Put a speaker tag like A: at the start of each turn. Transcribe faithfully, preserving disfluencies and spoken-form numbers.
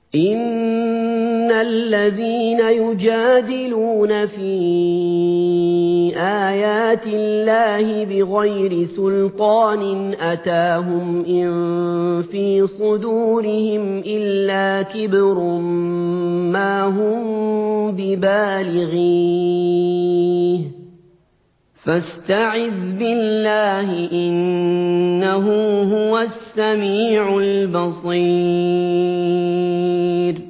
A: إِنَّ الَّذِينَ يُجَادِلُونَ فِي آيَاتِ اللَّهِ بِغَيْرِ سُلْطَانٍ أَتَاهُمْ إِن فِي صُدُورِهِمْ إِلَّا كِبْرٌ مَّا هُم بِبَالِغِيهِ ۚ فَاسْتَعِذْ بِاللَّهِ ۖ إِنَّهُ هُوَ السَّمِيعُ الْبَصِيرُ